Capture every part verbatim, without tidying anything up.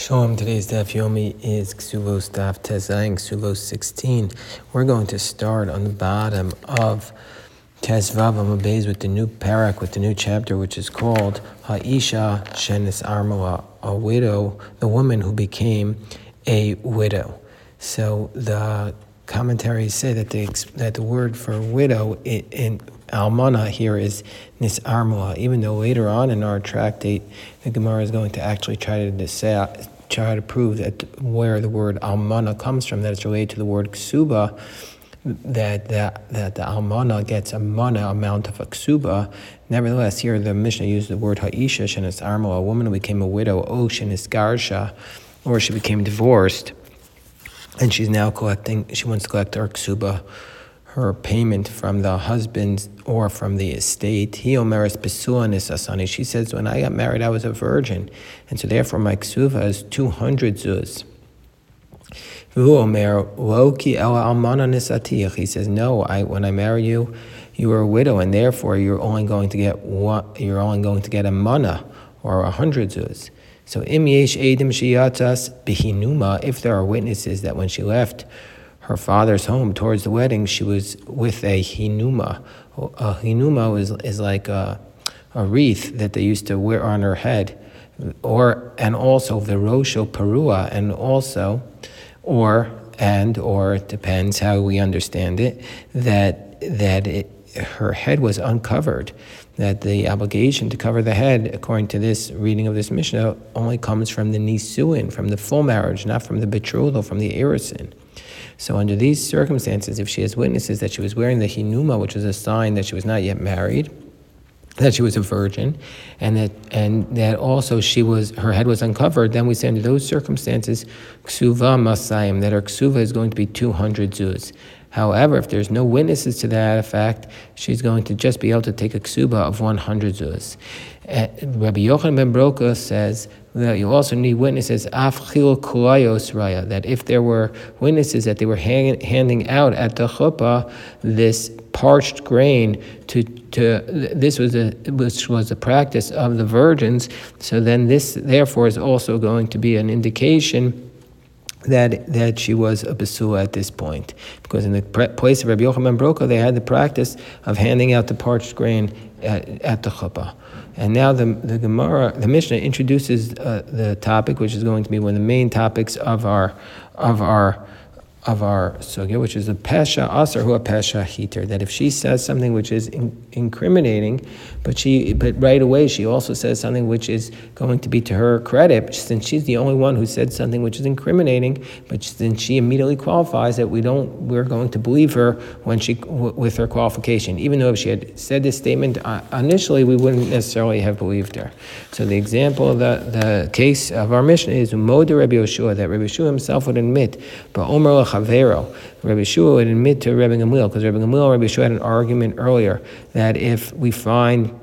Shalom, today's Daf Yomi is Ksuvos Daf Tezayin, Ksuvos sixteen. We're going to start on the bottom of Tezvav Amud Beis with the new parak, with the new chapter, which is called Ha'isha Shenis Armoa, a widow, the woman who became a widow. So the commentaries say that the that the word for widow in, in Almana here is Nisarmoa, even though later on in our tractate, the Gemara is going to actually try to say, try to prove that where the word Almana comes from, that it's related to the word Ksuba, that that, that the Almana gets a mana amount of a Ksuba. Nevertheless, here the Mishnah used the word Ha'isha Shenis Armoa, a woman who became a widow, O Shenis Garsha, or she became divorced, and she's now collecting, she wants to collect her Ksuba, her payment from the husband or from the estate. He omeres pesua nisasani. She says, when I got married, I was a virgin, and so therefore my ksuva is two hundred zuz. V'hu omer lo ki ela almana nisatich. He says, no, I when I marry you, you were a widow, and therefore you're only going to get one. You're only going to get a mana or a hundred zuz. So im yesh edim shiyatas bihinuma. If there are witnesses that when she left her father's home towards the wedding, she was with a hinuma. A hinuma is, is like a, a wreath that they used to wear on her head, or and also virosho perua, and also, or and or it depends how we understand it, that that it, her head was uncovered. That the obligation to cover the head, according to this reading of this Mishnah, only comes from the nisuin, from the full marriage, not from the betrothal, from the erisin. So under these circumstances, if she has witnesses that she was wearing the hinuma, which was a sign that she was not yet married, that she was a virgin, and that and that also she was her head was uncovered, then we say under those circumstances, ksuva masayim, that her ksuva is going to be two hundred zuz. However, if there's no witnesses to that effect, she's going to just be able to take a ksuba of one hundred zuz. Uh, Rabbi Yochanan ben Broka says that you also need witnesses, afchil kulayos raya, that if there were witnesses that they were hang, handing out at the chuppah this parched grain to to this was a which was a practice of the virgins, so then this therefore is also going to be an indication that that she was a besua at this point, because in the pre- place of Rabbi Yochanan ben Broka they had the practice of handing out the parched grain at, at the chuppah. And now the the Gemara, the Mishnah introduces uh, the topic, which is going to be one of the main topics of our of our of our sugya, which is a pesha aser hu a pesha hiter. That if she says something which is in, incriminating, but she but right away she also says something which is going to be to her credit, since she's the only one who said something which is incriminating, but since she immediately qualifies that we don't we're going to believe her when she w- with her qualification, even though if she had said this statement uh, initially, we wouldn't necessarily have believed her. So the example of the, the case of our Mishnah is Umoda Rabbi Yoshua, that Rabbi Yoshua himself would admit, but Omer Chavero, Rabbi Yeshua would admit to Rabbi Gamliel, because Rabbi Gamliel and Rabbi Yeshua had an argument earlier that if we find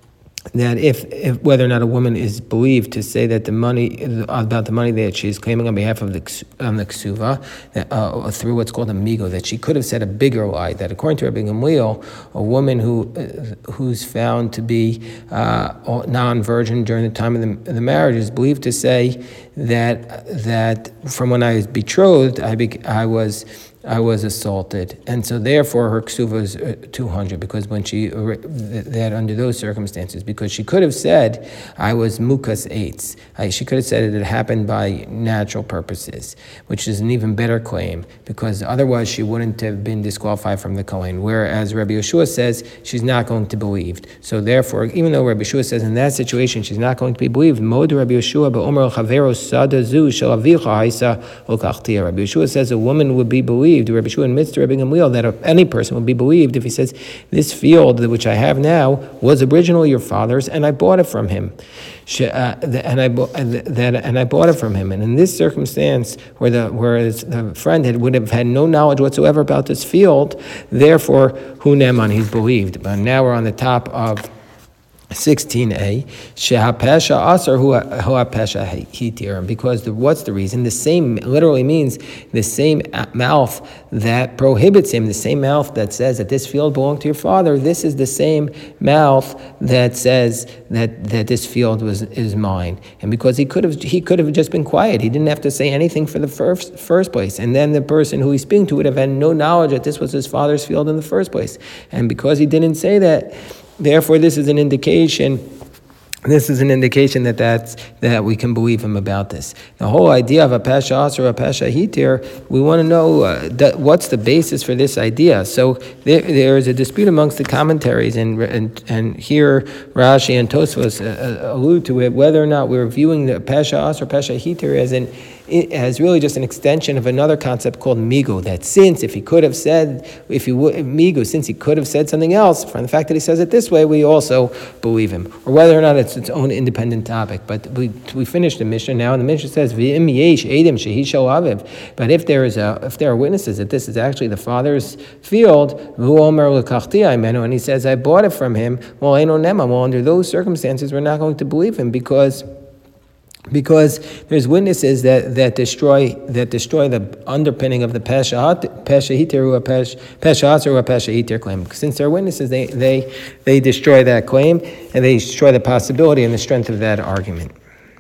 that if, if whether or not a woman is believed to say that the money about the money that she is claiming on behalf of the um, the ksuva that, uh, through what's called a migo, that she could have said a bigger lie. That according to Rabbi Gamliel, a woman who uh, who's found to be uh, non-virgin during the time of the, of the marriage is believed to say that that from when I was betrothed, I be, I was. I was assaulted, and so therefore her ksuva is uh, two hundred, because when she, uh, that under those circumstances, because she could have said, I was mukas eitz, I, she could have said it had happened by natural purposes, which is an even better claim, because otherwise she wouldn't have been disqualified from the Kohen, whereas Rabbi Yeshua says she's not going to be believed. So therefore, even though Rabbi Yeshua says in that situation she's not going to be believed, Mod Rabbi Yeshua be'omer chavero sada zu shel avicha haisa lokachtia. Rabbi Yeshua says a woman would be believed. Rabbi Yeshua admits to Rabbi Gamliel that any person would be believed if he says, this field which I have now was originally your father's, and I bought it from him. She, uh, and I bought that, and I bought it from him. And in this circumstance, where the where the friend had, would have had no knowledge whatsoever about this field, therefore, hu neman, he's believed. But now we're on the top of sixteen a, Shehapesha Asar Hu Hapesha Hitir. Because the, what's the reason? The same literally means the same mouth that prohibits him, the same mouth that says that this field belonged to your father. This is the same mouth that says that, that this field was is mine. And because he could have he could have just been quiet, he didn't have to say anything for the first first place. And then the person who he's speaking to would have had no knowledge that this was his father's field in the first place. And because he didn't say that, therefore, this is an indication. This is an indication that that's, that we can believe him about this. The whole idea of a pasha asr or a pasha hitir, we want to know uh, that what's the basis for this idea. So there, there is a dispute amongst the commentaries, and and, and here Rashi and Tosfos uh, allude to it, whether or not we're viewing the pasha asr or pasha hitir as an as really just an extension of another concept called migu. That since if he could have said if he would migu, since he could have said something else, from the fact that he says it this way, we also believe him, or whether or not it's its own independent topic. But we we finished the Mishnah now, and the Mishnah says v'im yesh edim shehi shel aviv. But if there is a if there are witnesses that this is actually the father's field, v'hu omer lekachti imenu, and he says I bought it from him, well eino nema. Well, under those circumstances, we're not going to believe him because. Because there's witnesses that, that destroy that destroy the underpinning of the pesha hitir or pesha asr or pesha hitir claim. Since they're witnesses, they they they destroy that claim and they destroy the possibility and the strength of that argument.